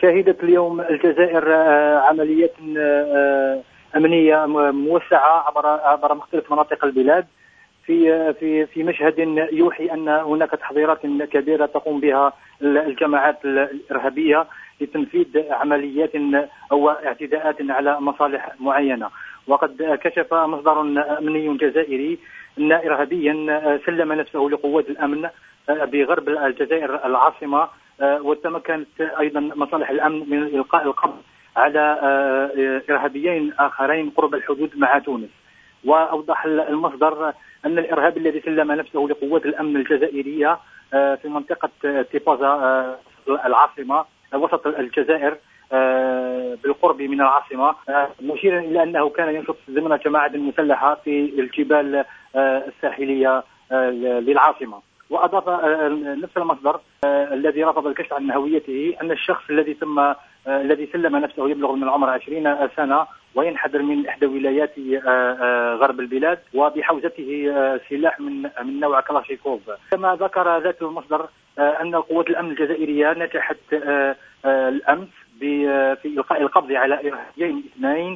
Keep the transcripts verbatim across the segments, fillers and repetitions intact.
شهدت اليوم الجزائر عمليات أمنية موسعة عبر عبر مختلف مناطق البلاد في في في مشهد يوحي أن هناك تحضيرات كبيرة تقوم بها الجماعات الإرهابية لتنفيذ عمليات أو اعتداءات على مصالح معينة. وقد كشف مصدر أمني جزائري أن إرهابيا سلم نفسه لقوات الأمن بغرب الجزائر العاصمة، وتمكنت أيضا مصالح الأمن من إلقاء القبض على إرهابيين آخرين قرب الحدود مع تونس. وأوضح المصدر أن الإرهابي الذي سلم نفسه لقوات الأمن الجزائرية في منطقة تيبازا العاصمة وسط الجزائر بالقرب من العاصمة، مشيرا إلى أنه كان ينشط ضمن جماعة مسلحة في الجبال الساحلية للعاصمة. وأضاف نفس المصدر الذي رفض الكشف عن هويته أن الشخص الذي تم الذي سلم نفسه يبلغ من العمر عشرين سنة وينحدر من إحدى ولايات غرب البلاد، وبحوزته سلاح من من نوع كلاشيكوف. كما ذكر ذات المصدر أن قوات الأمن الجزائرية نجحت الأمس في إلقاء القبض على إرهابيين اثنين،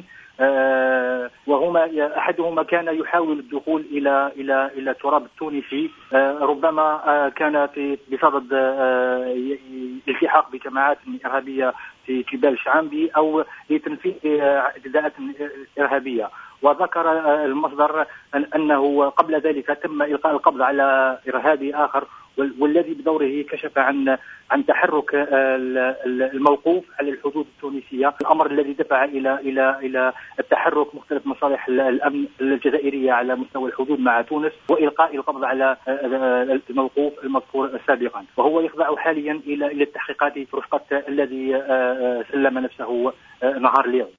وهما أحدهما كان يحاول الدخول إلى إلى إلى التراب التونسي، ربما كان في بصدد الالتحاق بجماعات إرهابية في جبال شعامبي أو لتنفيذ اعتداءات إرهابية. وذكر المصدر أنه قبل ذلك تم إلقاء القبض على إرهابي آخر، والذي بدوره كشف عن عن تحرك الموقوف على الحدود التونسية، الأمر الذي دفع إلى إلى إلى التحرك مختلف مصالح الأمن الجزائرية على مستوى الحدود مع تونس وإلقاء القبض على الموقوف المذكور سابقا، وهو يخضع حاليا إلى إلى التحقيقات رفقة الذي سلم نفسه نهار اليوم.